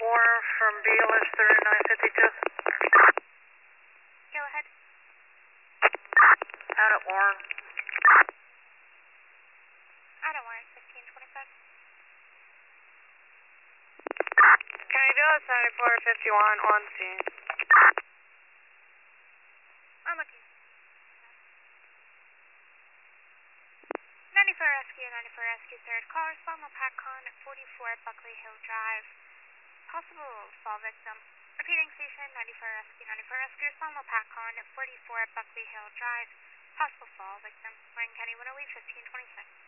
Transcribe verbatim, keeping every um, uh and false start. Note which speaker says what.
Speaker 1: Warren from B L S thirty-nine fifty-two.
Speaker 2: Go ahead.
Speaker 1: Out at Warren.
Speaker 2: Out at Warren, fifteen twenty-five.
Speaker 3: Can you do a seventy-four fifty-one on scene?
Speaker 2: I'm looking. ninety-four Rescue, ninety-four Rescue, third call, respond to PACCON at forty-four Buckley Hill Drive. Possible fall victim. Repeating station, ninety-four Rescue, ninety-four Rescue, respond to PACCON at forty-four Buckley Hill Drive. Possible fall victim. Marin County one oh eight, fifteen twenty-six.